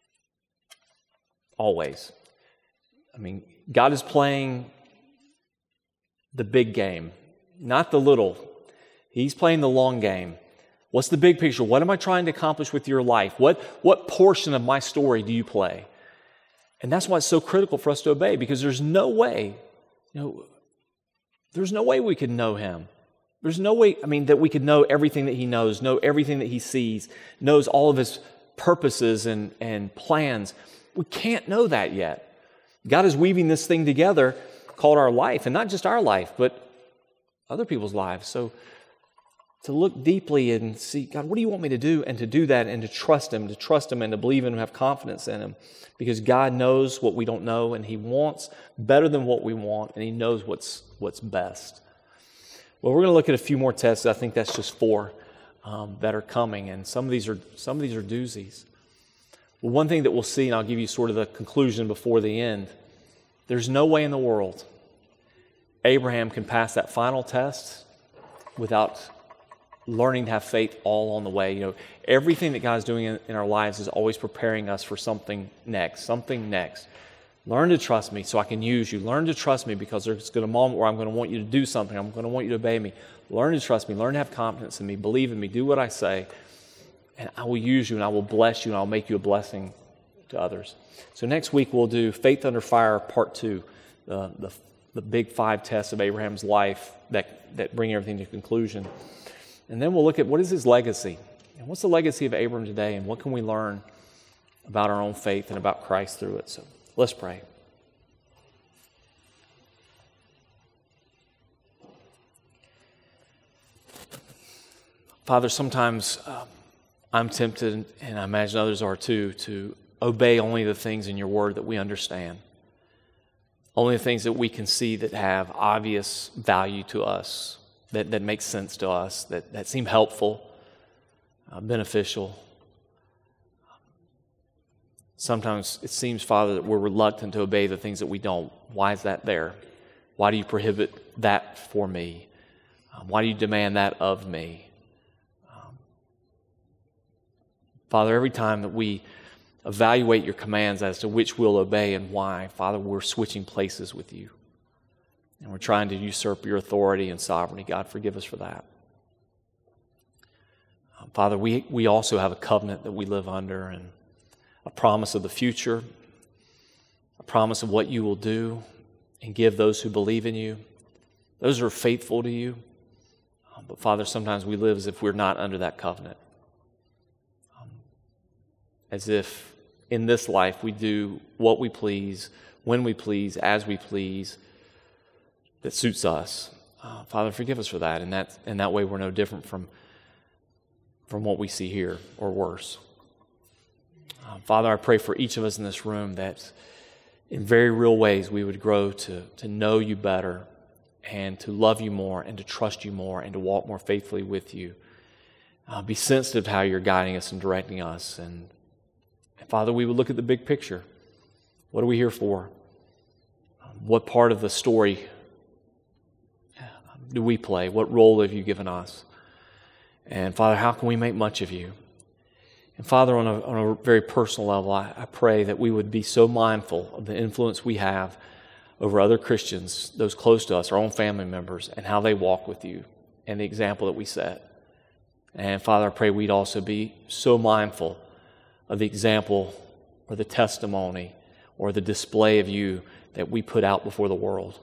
Always. God is playing the big game, not the little. He's playing the long game. What's the big picture? What am I trying to accomplish with your life? What portion of my story do you play? And that's why it's so critical for us to obey, because there's no way, there's no way we could know Him. There's no way, that we could know everything that He knows, know everything that He sees, knows all of His purposes and plans. We can't know that yet. God is weaving this thing together called our life, and not just our life, but other people's lives. So to look deeply and see, God, what do you want me to do? And to do that and to trust Him and to believe in Him and have confidence in Him. Because God knows what we don't know, and He wants better than what we want, and He knows what's best. Well, we're going to look at a few more tests. I think that's just 4 that are coming, and some of these are doozies. Well, one thing that we'll see, and I'll give you sort of the conclusion before the end, there's no way in the world Abraham can pass that final test without learning to have faith all on the way. You know, everything that God's doing in our lives is always preparing us for something next. Learn to trust me so I can use you. Learn to trust me because there's going to be a moment where I'm going to want you to do something. I'm going to want you to obey me. Learn to trust me. Learn to have confidence in me. Believe in me. Do what I say. And I will use you and I will bless you and I'll make you a blessing to others. So next week we'll do Faith Under Fire Part 2, the big 5 tests of Abraham's life that bring everything to conclusion. And then we'll look at what is his legacy. And what's the legacy of Abraham today, and what can we learn about our own faith and about Christ through it. So let's pray. Father, sometimes I'm tempted, and I imagine others are too, to obey only the things in your word that we understand. Only the things that we can see that have obvious value to us, that make sense to us, that seem helpful, beneficial. Sometimes it seems, Father, that we're reluctant to obey the things that we don't. Why is that there? Why do you prohibit that for me? Why do you demand that of me? Father, every time that we evaluate your commands as to which we'll obey and why, Father, we're switching places with you. And we're trying to usurp your authority and sovereignty. God, forgive us for that. Father, we also have a covenant that we live under, and a promise of the future, a promise of what you will do and give those who believe in you. Those are faithful to you. But Father, sometimes we live as if we're not under that covenant. As if in this life we do what we please, when we please, as we please, that suits us. Father, forgive us for that. And that way we're no different from what we see here, or worse. Father, I pray for each of us in this room that in very real ways we would grow to know you better and to love you more and to trust you more and to walk more faithfully with you. Be sensitive to how you're guiding us and directing us. And Father, we would look at the big picture. What are we here for? What part of the story do we play? What role have you given us? And Father, how can we make much of you? And Father, on a very personal level, I pray that we would be so mindful of the influence we have over other Christians, those close to us, our own family members, and how they walk with you and the example that we set. And Father, I pray we'd also be so mindful of the example or the testimony or the display of you that we put out before the world.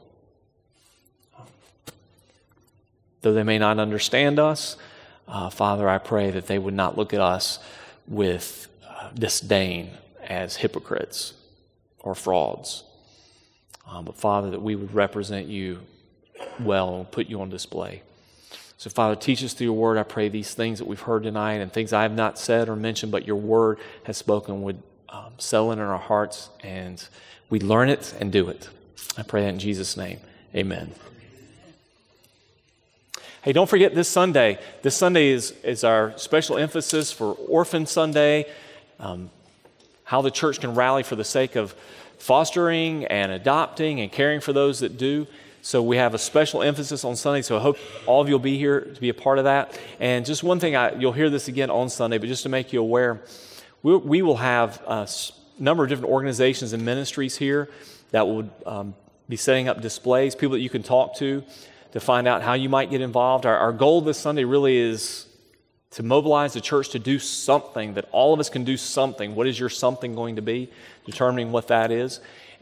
Though they may not understand us, Father, I pray that they would not look at us with disdain as hypocrites or frauds. But Father, that we would represent you well and put you on display. So Father, teach us through your word. I pray these things that we've heard tonight and things I have not said or mentioned, but your word has spoken, would settle in our hearts, and we learn it and do it. I pray that in Jesus' name. Amen. Hey, don't forget this Sunday. This Sunday is our special emphasis for Orphan Sunday, how the church can rally for the sake of fostering and adopting and caring for those that do. So we have a special emphasis on Sunday, so I hope all of you will be here to be a part of that. And just one thing, you'll hear this again on Sunday, but just to make you aware, we will have a number of different organizations and ministries here that will be setting up displays, people that you can talk to find out how you might get involved. Our goal this Sunday really is to mobilize the church to do something, that all of us can do something. What is your something going to be? Determining what that is.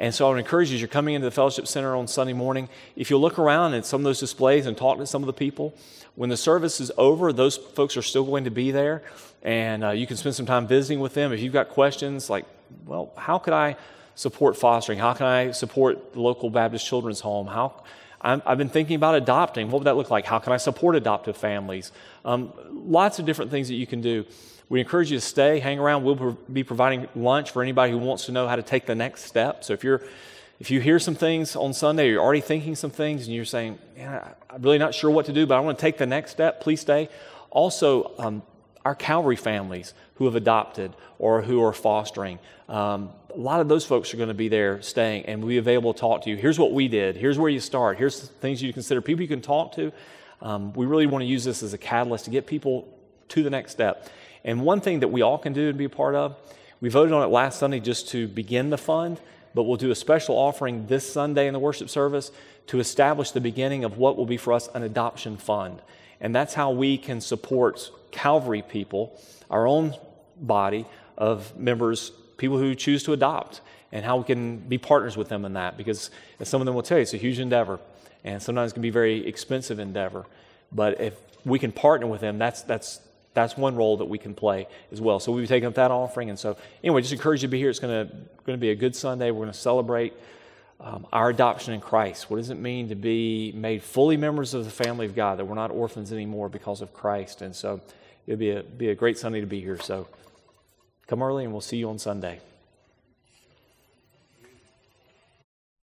And so I would encourage you, as you're coming into the Fellowship Center on Sunday morning, if you'll look around at some of those displays and talk to some of the people, when the service is over, those folks are still going to be there, and you can spend some time visiting with them. If you've got questions like, well, how could I support fostering? How can I support the local Baptist Children's Home? I've been thinking about adopting. What would that look like? How can I support adoptive families? Lots of different things that you can do. We encourage you to stay, hang around. We'll be providing lunch for anybody who wants to know how to take the next step. So if you hear some things on Sunday, or you're already thinking some things, and you're saying, I'm really not sure what to do, but I want to take the next step, please stay. Also, our Calvary families who have adopted or who are fostering, a lot of those folks are going to be there staying, and we'll be available to talk to you. Here's what we did. Here's where you start. Here's the things you consider, people you can talk to. We really want to use this as a catalyst to get people to the next step. And one thing that we all can do and be a part of, we voted on it last Sunday just to begin the fund, but we'll do a special offering this Sunday in the worship service to establish the beginning of what will be for us an adoption fund. And that's how we can support Calvary people, our own body of members, people who choose to adopt, and how we can be partners with them in that, because as some of them will tell you, it's a huge endeavor, and sometimes it can be a very expensive endeavor. But if we can partner with them, that's one role that we can play as well. So we'll be taking up that offering. And so anyway, just encourage you to be here. It's going to be a good Sunday. We're going to celebrate our adoption in Christ. What does it mean to be made fully members of the family of God, that we're not orphans anymore because of Christ? And so it'll be a great Sunday to be here. So come early, and we'll see you on Sunday.